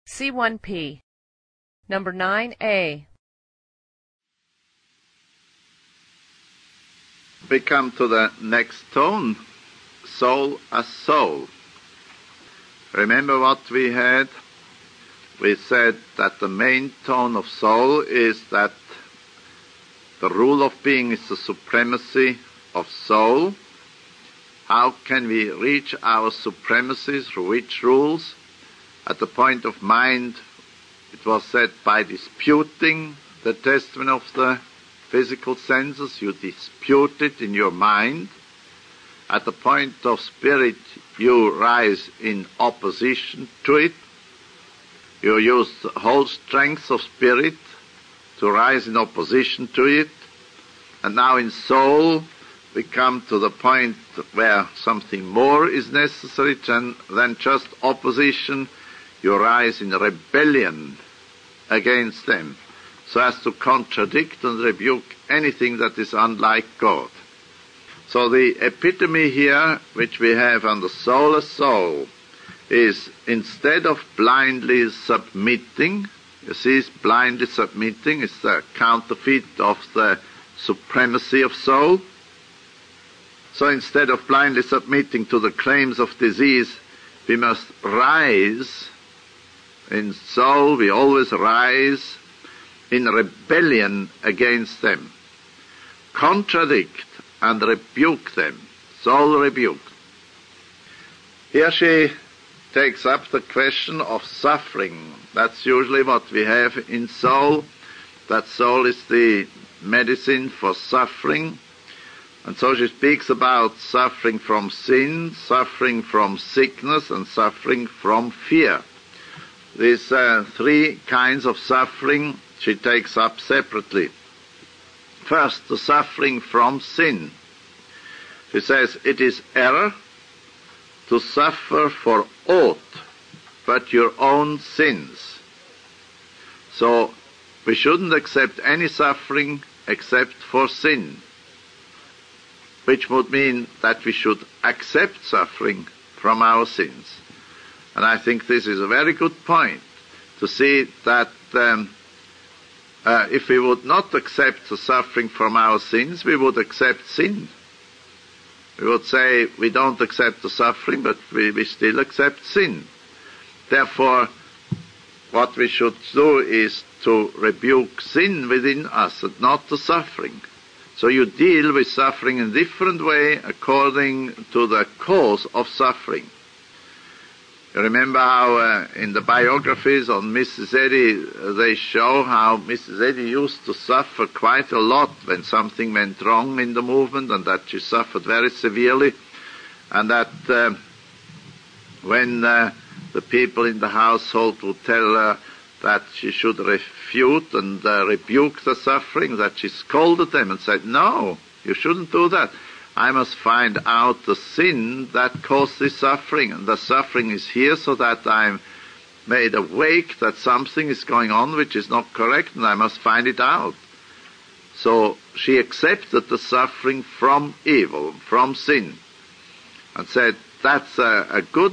C1P. Number 9A. We come to the next tone, soul as soul. Remember what we had? We said that the main tone of soul is that the rule of being is the supremacy of soul. How can we reach our supremacy? Through which rules? At the point of mind, it was said by disputing the testimony of the physical senses, you dispute it in your mind. At the point of spirit, you rise in opposition to it. You use the whole strength of spirit to rise in opposition to it. And now in soul, we come to the point where something more is necessary than just opposition. You rise in rebellion against them, so as to contradict and rebuke anything that is unlike God. So the epitome here, which we have on the soul as soul, is instead of blindly submitting, you see, blindly submitting is the counterfeit of the supremacy of soul. So instead of blindly submitting to the claims of disease, we must rise. In soul, we always rise in rebellion against them. Contradict and rebuke them. Soul rebuke. Here she takes up the question of suffering. That's usually what we have in soul. That soul is the medicine for suffering. And so she speaks about suffering from sin, suffering from sickness, and suffering from fear. These three kinds of suffering she takes up separately. First, the suffering from sin. She says, it is error to suffer for aught but your own sins. So, we shouldn't accept any suffering except for sin, which would mean that we should accept suffering from our sins. And I think this is a very good point, to see that if we would not accept the suffering from our sins, we would accept sin. We would say we don't accept the suffering, but we still accept sin. Therefore, what we should do is to rebuke sin within us and not the suffering. So you deal with suffering in a different way according to the cause of suffering. You remember how in the biographies on Mrs. Eddy, they show how Mrs. Eddy used to suffer quite a lot when something went wrong in the movement, and that she suffered very severely, and that when the people in the household would tell her that she should refute and rebuke the suffering, that she scolded them and said, no, you shouldn't do that. I must find out the sin that caused this suffering, and the suffering is here so that I'm made awake that something is going on which is not correct, and I must find it out. So she accepted the suffering from evil, from sin, and said, that's a good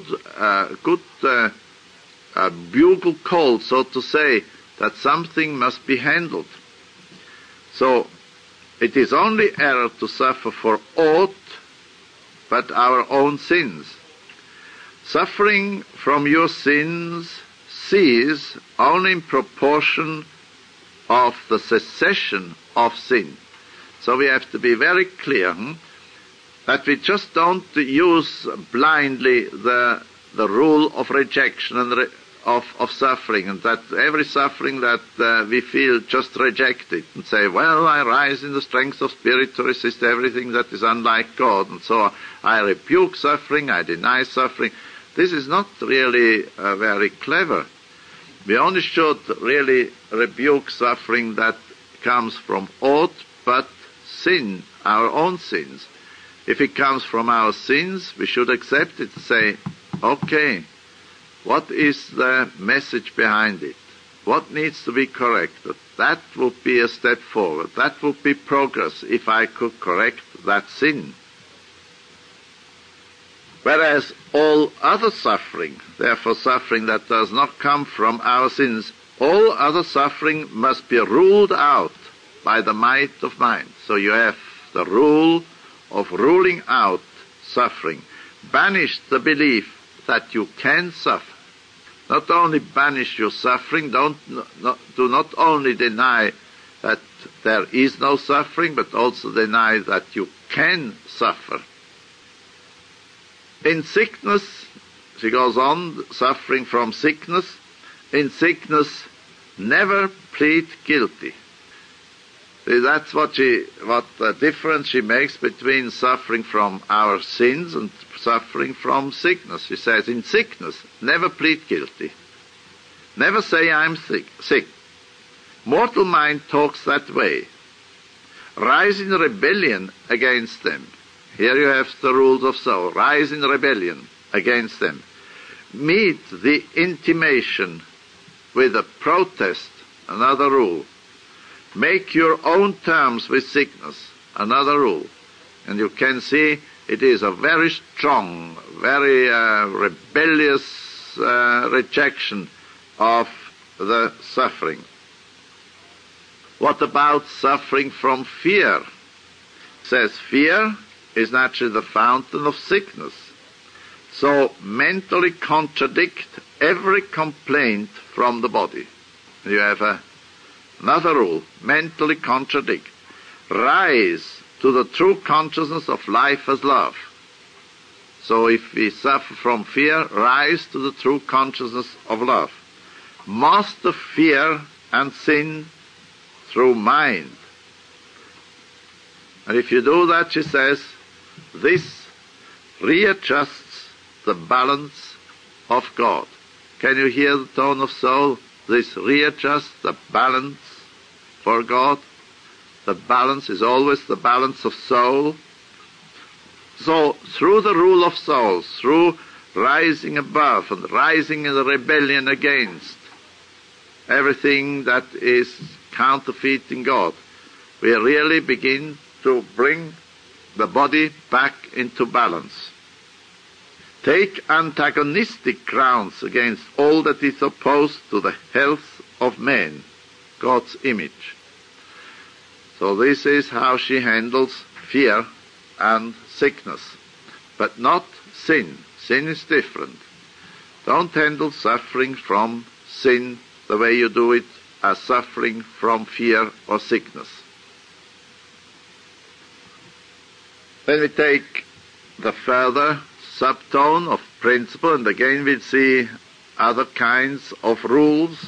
bugle call, so to say, that something must be handled. So it is only error to suffer for aught but our own sins. Suffering from your sins cease only in proportion of the cessation of sin. So we have to be very clear that we just don't use blindly the rule of rejection and of suffering, and that every suffering that we feel, just reject it and say, well, I rise in the strength of spirit to resist everything that is unlike God, and so I rebuke suffering, I deny suffering. This is not really very clever. We only should really rebuke suffering that comes from aught but sin, our own sins. If it comes from our sins, we should accept it and say, okay, what is the message behind it? What needs to be corrected? That would be a step forward. That would be progress if I could correct that sin. Whereas all other suffering, therefore suffering that does not come from our sins, all other suffering must be ruled out by the might of mind. So you have the rule of ruling out suffering. Banish the belief that you can suffer. Not only banish your suffering, do not only deny that there is no suffering, but also deny that you can suffer. In sickness, she goes on, suffering from sickness, in sickness, never plead guilty. See, that's what the difference she makes between suffering from our sins and suffering from sickness. She says, in sickness, never plead guilty. Never say I'm sick. Mortal mind talks that way. Rise in rebellion against them. Here you have the rules of soul. Rise in rebellion against them. Meet the intimation with a protest, another rule. Make your own terms with sickness, another rule. And you can see it is a very strong, very rebellious rejection of the suffering. What about suffering from fear? It says fear is naturally the fountain of sickness. So mentally contradict every complaint from the body. You have another rule, mentally contradict. Rise to the true consciousness of life as love. So if we suffer from fear, rise to the true consciousness of love. Master fear and sin through mind. And if you do that, she says, this readjusts the balance of God. Can you hear the tone of soul? This readjusts the balance for God. The balance is always the balance of soul. So through the rule of souls, through rising above and rising in the rebellion against everything that is counterfeiting God, we really begin to bring the body back into balance. Take antagonistic grounds against all that is opposed to the health of man, God's image. So this is how she handles fear and sickness, but not sin. Sin is different. Don't handle suffering from sin the way you do it as suffering from fear or sickness. Then we take the further subtone of principle, and again we'll see other kinds of rules.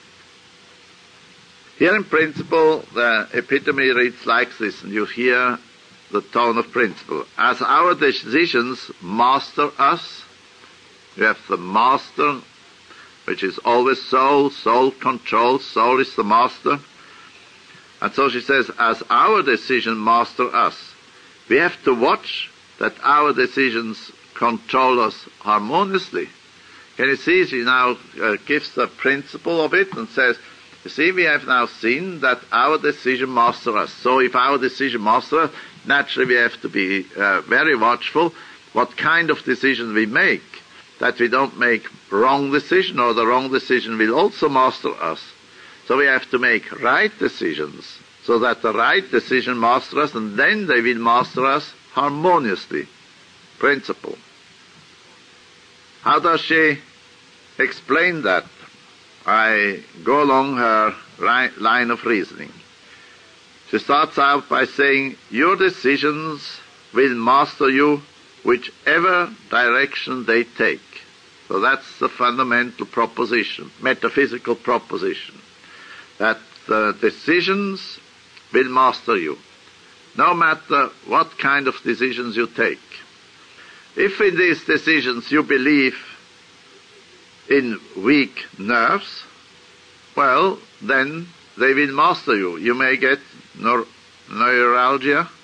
Here in principle, the epitome reads like this, and you hear the tone of principle. As our decisions master us, you have the master, which is always soul, soul controls, soul is the master. And so she says, as our decisions master us, we have to watch that our decisions control us harmoniously. Can you see, she now gives the principle of it and says, you see, we have now seen that our decision master us. So if our decision master us, naturally we have to be very watchful what kind of decision we make, that we don't make wrong decision, or the wrong decision will also master us. So we have to make right decisions, so that the right decision master us, and then they will master us harmoniously. Principle. How does she explain that? I go along her line of reasoning. She starts out by saying, your decisions will master you whichever direction they take. So that's the fundamental proposition, metaphysical proposition, that the decisions will master you, no matter what kind of decisions you take. If in these decisions you believe in weak nerves, well, then they will master you. You may get neuralgia.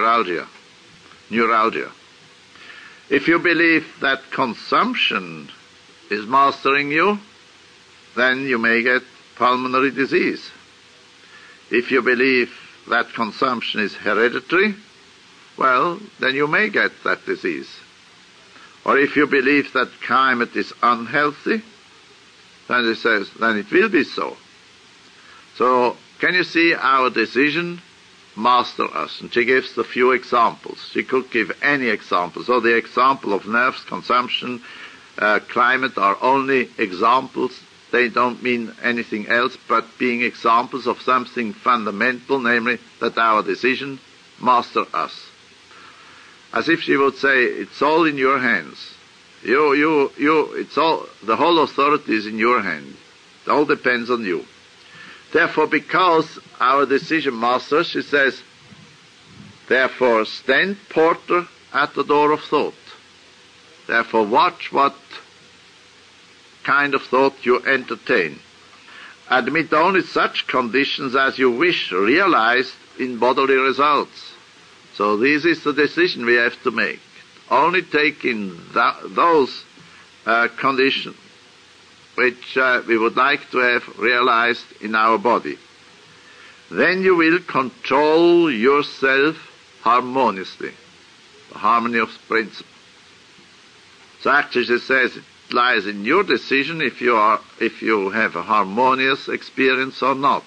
If you believe that consumption is mastering you, then you may get pulmonary disease. If you believe that consumption is hereditary, well, then you may get that disease. Or if you believe that climate is unhealthy, then it says, then it will be so. So, can you see our decision master us? And she gives a few examples. She could give any example. So the example of nerves, consumption, climate are only examples. They don't mean anything else but being examples of something fundamental, namely that our decision master us. As if she would say, it's all in your hands. It's all, the whole authority is in your hand. It all depends on you. Therefore, because our decision master, she says, therefore stand porter at the door of thought. Therefore watch what kind of thought you entertain. Admit only such conditions as you wish realized in bodily results. So this is the decision we have to make. Only take in those conditions which we would like to have realized in our body. Then you will control yourself harmoniously, the harmony of principle. So actually she says it lies in your decision if you have a harmonious experience or not.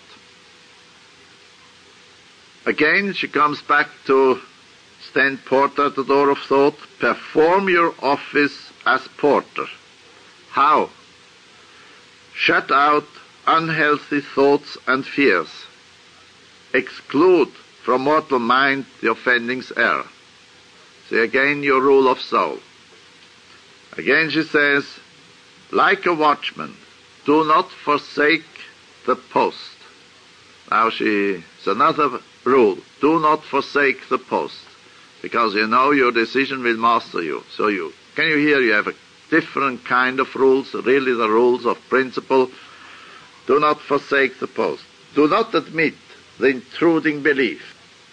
Again, she comes back to stand porter at the door of thought. Perform your office as porter. How? Shut out unhealthy thoughts and fears. Exclude from mortal mind the offending's error. See again your rule of soul. Again she says, like a watchman, do not forsake the post. Now it's another rule. Do not forsake the post. Because you know your decision will master you. So can you hear you have a different kind of rules, really the rules of principle. Do not forsake the post. Do not admit the intruding belief.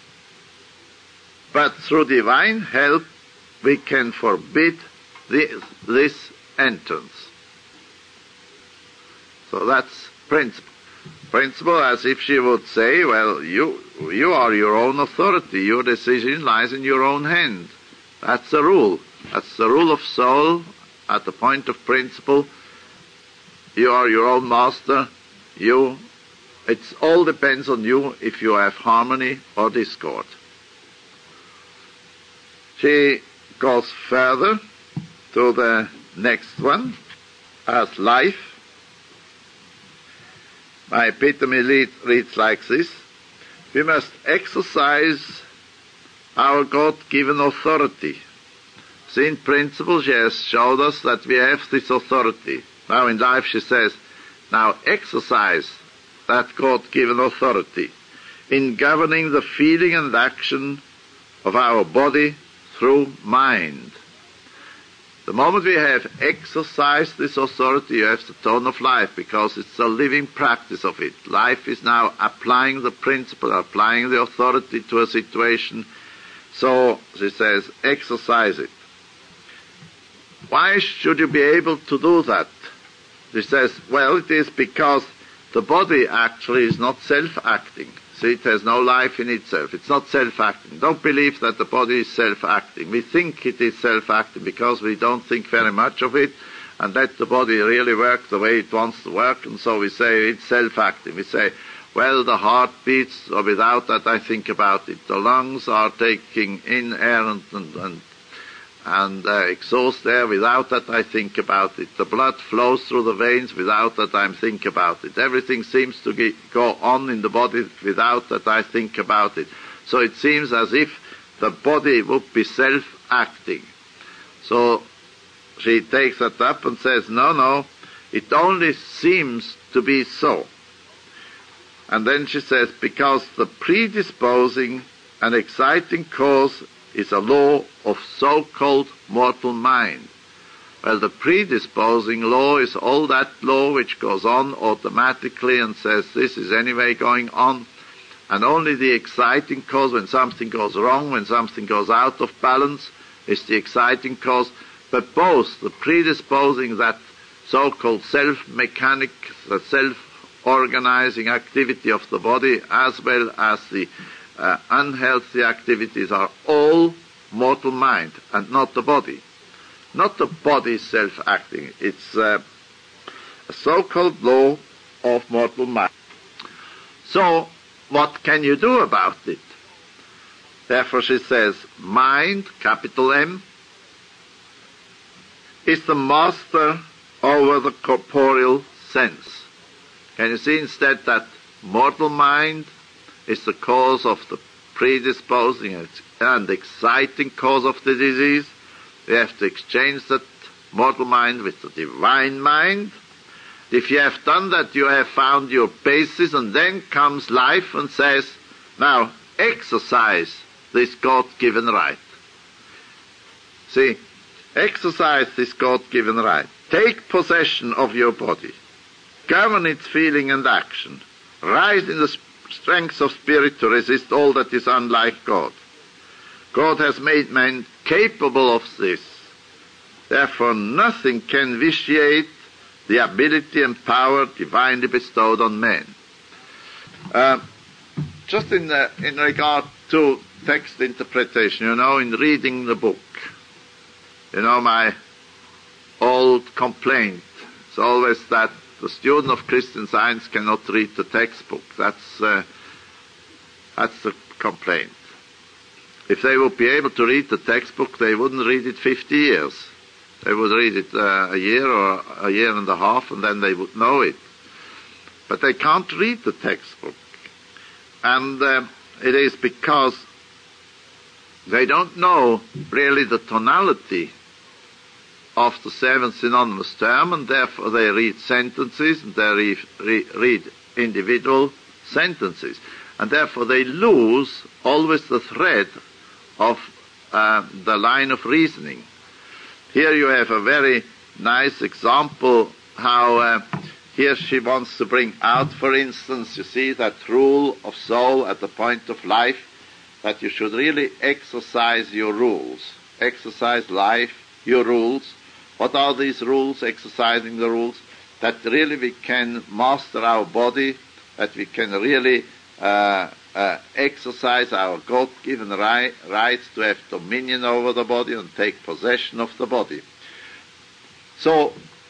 But through divine help we can forbid this entrance. So that's principle. Principle, as if she would say, well, you are your own authority. Your decision lies in your own hand. That's the rule. That's the rule of soul at the point of principle. You are your own master. It all depends on you if you have harmony or discord. She goes further to the next one as life. My epitome reads like this. We must exercise our God-given authority. See, in principle, she has showed us that we have this authority. Now in life she says, now exercise that God-given authority in governing the feeling and action of our body through mind. The moment we have exercised this authority, you have the tone of life, because it's the living practice of it. Life is now applying the principle, applying the authority to a situation. So, she says, exercise it. Why should you be able to do that? She says, well, it is because the body actually is not self-acting. See, it has no life in itself. It's not self-acting. Don't believe that the body is self-acting. We think it is self-acting because we don't think very much of it and let the body really work the way it wants to work, and so we say it's self-acting. We say, well, the heart beats, so without that I think about it. The lungs are taking in air and exhaust air, without that I think about it. The blood flows through the veins, without that I think about it. Everything seems to go on in the body without that I think about it. So it seems as if the body would be self-acting. So she takes that up and says, no, it only seems to be so. And then she says, because the predisposing and exciting cause is a law of so-called mortal mind. Well, the predisposing law is all that law which goes on automatically and says this is anyway going on, and only the exciting cause, when something goes wrong, when something goes out of balance, is the exciting cause. But both the predisposing, that so-called self-mechanic, the self-organizing activity of the body, as well as the unhealthy activities, are all mortal mind and not the body. not the body self-acting. It's a so-called law of mortal mind. So, what can you do about it? Therefore she says, mind, capital M, is the master over the corporeal sense. Can you see instead that mortal mind is the cause of the predisposing and exciting cause of the disease? We have to exchange that mortal mind with the divine mind. If you have done that, you have found your basis, and then comes life and says, now exercise this God-given right. See, exercise this God-given right. Take possession of your body. Govern its feeling and action. Rise in the strength of spirit to resist all that is unlike God. God has made man capable of this. Therefore, nothing can vitiate the ability and power divinely bestowed on man. Just in regard to text interpretation, in reading the book, my old complaint is always that the student of Christian Science cannot read the textbook. That's the complaint. If they would be able to read the textbook, they wouldn't read it 50 years. They would read it a year or a year and a half, and then they would know it. But they can't read the textbook. And it is because they don't know really the tonality of the seven synonymous terms, and therefore they read sentences, and they read individual sentences. And therefore they lose always the thread of the line of reasoning. Here you have a very nice example how here she wants to bring out, for instance, you see that rule of soul at the point of life, that you should really exercise your rules. Exercise life, your rules. What are these rules? Exercising the rules. That really we can master our body, that we can really exercise our God-given rights to have dominion over the body and take possession of the body. So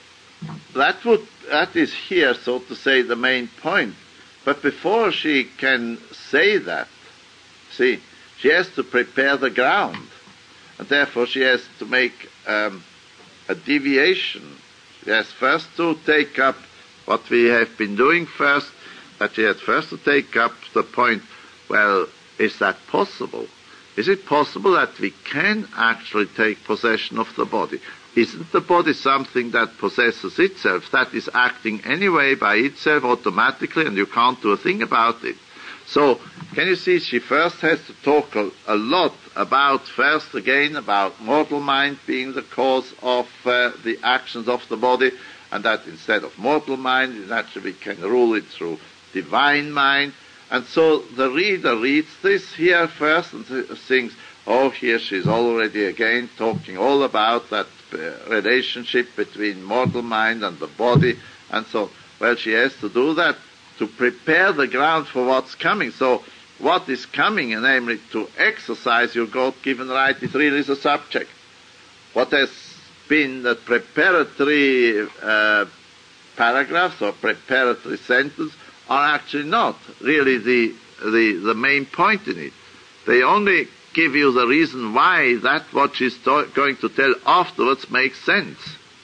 that is here, so to say, the main point. But before she can say that, see, she has to prepare the ground, and therefore she has to make a deviation. She has first to take up what we have been doing first, that she has first to take up the point, well, is that possible? Is it possible that we can actually take possession of the body? Isn't the body something that possesses itself, that is acting anyway by itself automatically, and you can't do a thing about it? So, can you see, she first has to talk a lot about, first again, about mortal mind being the cause of the actions of the body, and that instead of mortal mind, naturally we can rule it through divine mind. And so the reader reads this here first and thinks, oh, here she's already again talking all about that relationship between mortal mind and the body, and so, well, she has to do that to prepare the ground for what's coming. So what is coming, and namely to exercise your God-given right, is really the subject. What has been the preparatory paragraphs or preparatory sentence are actually not really the main point in it. They only give you the reason why that what she's going to tell afterwards makes sense.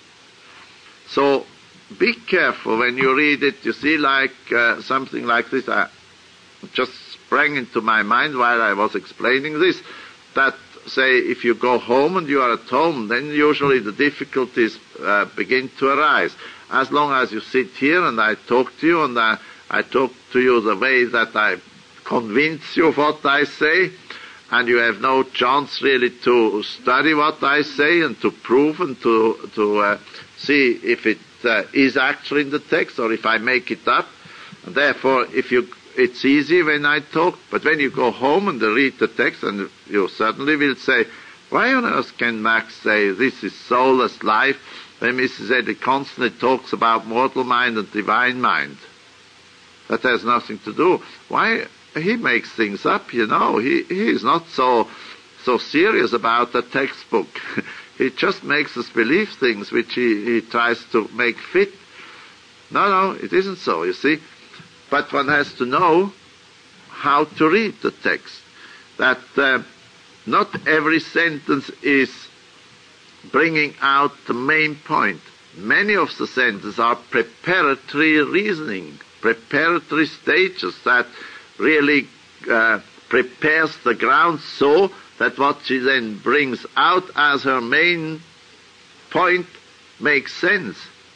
So be careful when you read it. You see, like something like this just sprang into my mind while I was explaining this, that, say, if you go home and you are at home, then usually the difficulties begin to arise. As long as you sit here and I talk to you, and I talk to you the way that I convince you of what I say, and you have no chance really to study what I say and to prove and to see if it is actually in the text or if I make it up. And therefore, it's easy when I talk, but when you go home and read the text, and you certainly will say, why on earth can Max say this is soulless life when Mrs. Eddy constantly talks about mortal mind and divine mind? That has nothing to do. Why? He makes things up, He is not so serious about the textbook. He just makes us believe things which he tries to make fit. No, it isn't so, you see. But one has to know how to read the text. That not every sentence is bringing out the main point. Many of the sentences are preparatory reasoning, preparatory stages that really prepares the ground so that what she then brings out as her main point makes sense.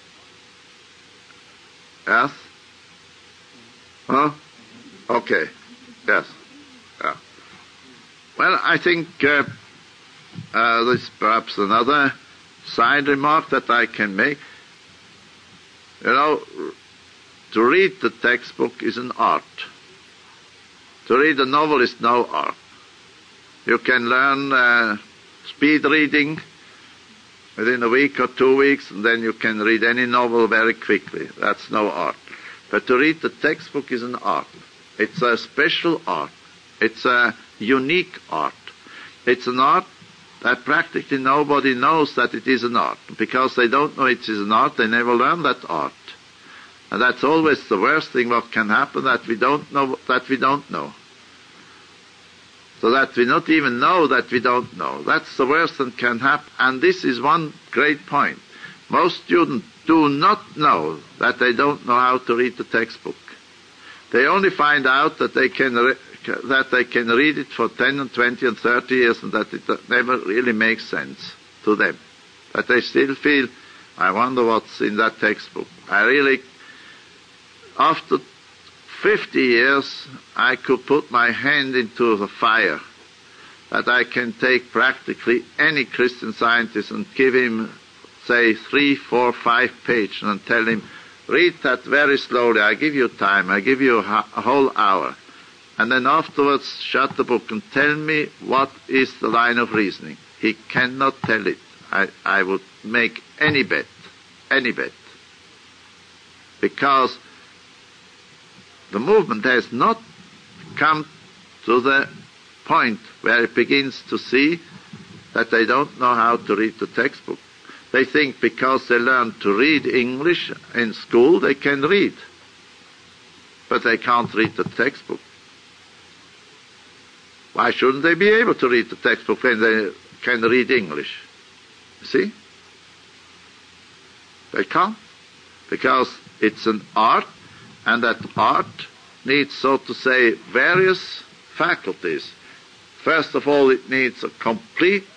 Yes? Huh? Okay. Yes. Yeah. Well, I think there's perhaps another side remark that I can make. You know, to read the textbook is an art. To read a novel is no art. You can learn speed reading within a week or 2 weeks, and then you can read any novel very quickly. That's no art. But to read the textbook is an art. It's a special art. It's a unique art. It's an art that practically nobody knows that it is an art. Because they don't know it is an art, they never learn that art. And that's always the worst thing what can happen, that we don't know that we don't know. So that we not even know that we don't know. That's the worst that can happen. And this is one great point. Most students do not know that they don't know how to read the textbook. They only find out that they can read it for 10 and 20 and 30 years and that it never really makes sense to them. That they still feel, I wonder what's in that textbook. After 50 years, I could put my hand into the fire, that I can take practically any Christian Scientist and give him, say, 3, 4, 5 pages and tell him, read that very slowly, I give you time, I give you a whole hour. And then afterwards shut the book and tell me what is the line of reasoning. He cannot tell it. I would make any bet. Because the movement has not come to the point where it begins to see that they don't know how to read the textbook. They think because they learn to read English in school, they can read. But they can't read the textbook. Why shouldn't they be able to read the textbook when they can read English? You see? They can't. Because it's an art, and that art needs, so to say, various faculties. First of all, it needs a complete,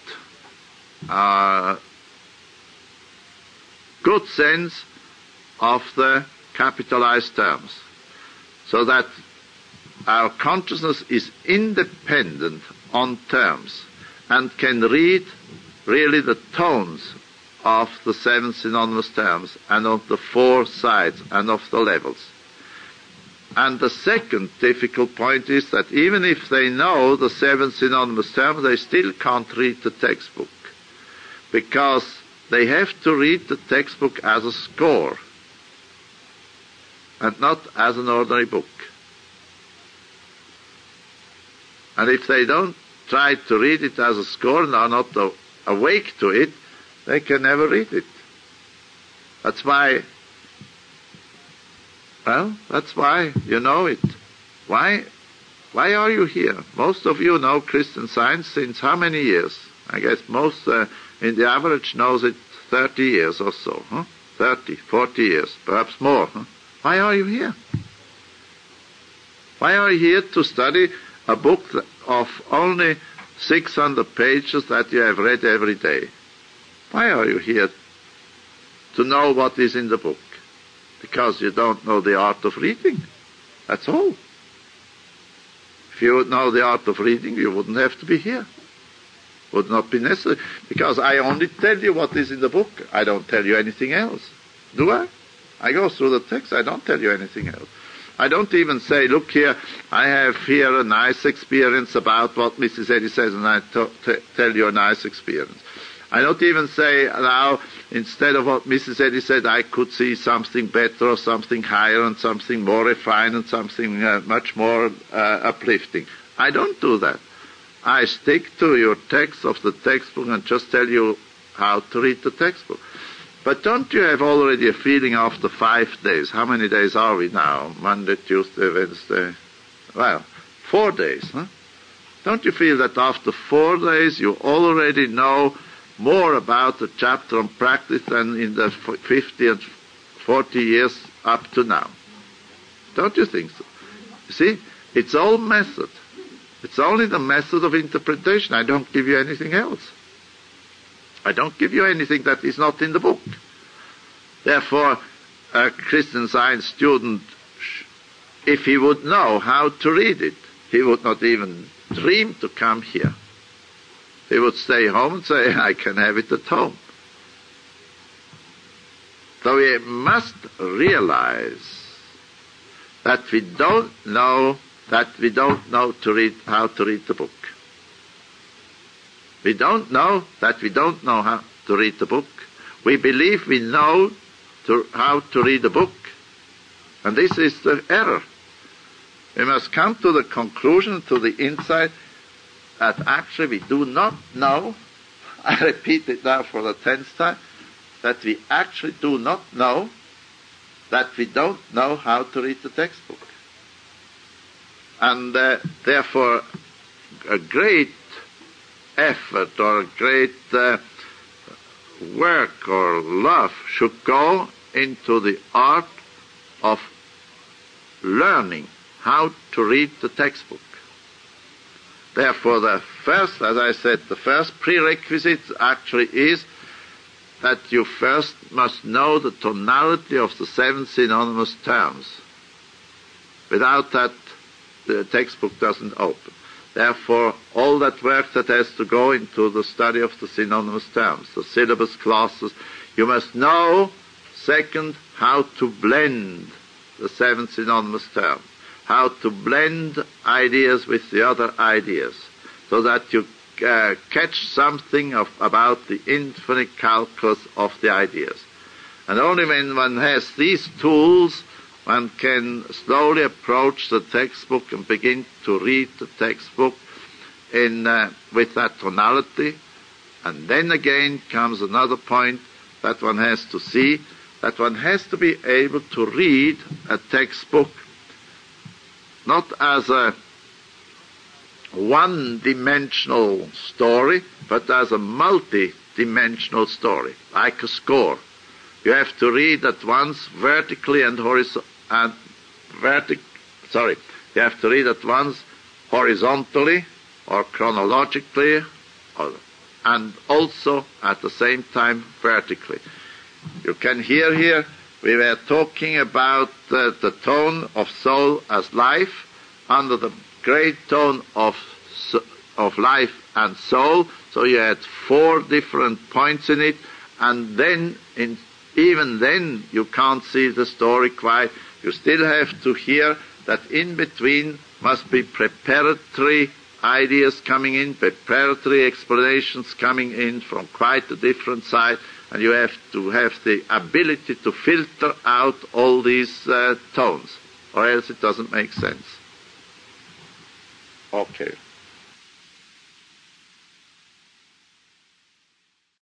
good sense of the capitalized terms, so that our consciousness is independent on terms and can read really the tones of the 7 synonymous terms and of the 4 sides and of the levels. And the second difficult point is that even if they know the 7 synonymous terms, they still can't read the textbook, because they have to read the textbook as a score and not as an ordinary book. And if they don't try to read it as a score and are not awake to it, they can never read it. That's why you know it. Why are you here? Most of you know Christian Science since how many years? I guess most in the average knows it 30 years or so. 30, 40 years, perhaps more. Why are you here? Why are you here to study a book of only 600 pages that you have read every day? Why are you here to know what is in the book? Because you don't know the art of reading. That's all. If you would know the art of reading, you wouldn't have to be here. Would not be necessary. Because I only tell you what is in the book. I don't tell you anything else. Do I? I go through the text. I don't tell you anything else. I don't even say, look here, I have here a nice experience about what Mrs. Eddy says, and I tell you a nice experience. I don't even say now, instead of what Mrs. Eddy said, I could see something better or something higher and something more refined and something much more uplifting. I don't do that. I stick to your text of the textbook and just tell you how to read the textbook. But don't you have already a feeling after 5 days? How many days are we now? Monday, Tuesday, Wednesday? Well, 4 days, huh? Don't you feel that after 4 days you already know more about the chapter on practice than in the 50 and 40 years up to now? Don't you think so? You see, it's all method. It's only the method of interpretation. I don't give you anything else. I don't give you anything that is not in the book. Therefore, a Christian Science student, if he would know how to read it, he would not even dream to come here. He would stay home and say, I can have it at home. So we must realize that we don't know to read how to read the book. We don't know that we don't know how to read the book. We believe we know how to read the book. And this is the error. We must come to the conclusion, to the insight, that actually we do not know, I repeat it now for the 10th time, that we actually do not know that we don't know how to read the textbook. And therefore a great effort or a great work or love should go into the art of learning how to read the textbook. Therefore, the first, as I said, the first prerequisite actually is that you first must know the tonality of the 7 synonymous terms. Without that, the textbook doesn't open. Therefore, all that work that has to go into the study of the synonymous terms, the syllabus classes, you must know, second, how to blend the 7 synonymous terms, how to blend ideas with the other ideas, so that you catch something about the infinite calculus of the ideas. And only when one has these tools, one can slowly approach the textbook and begin to read the textbook with that tonality. And then again comes another point that one has to see, that one has to be able to read a textbook not as a one-dimensional story, but as a multi-dimensional story, like a score. You have to read at once vertically and you have to read at once horizontally or chronologically, and also at the same time vertically. You can hear here we were talking about the tone of soul as life under the great tone of life and soul. So you had 4 different points in it, and then even then you can't see the story quite. You still have to hear that in between must be preparatory ideas coming in, preparatory explanations coming in from quite a different side, and you have to have the ability to filter out all these tones, or else it doesn't make sense. Okay.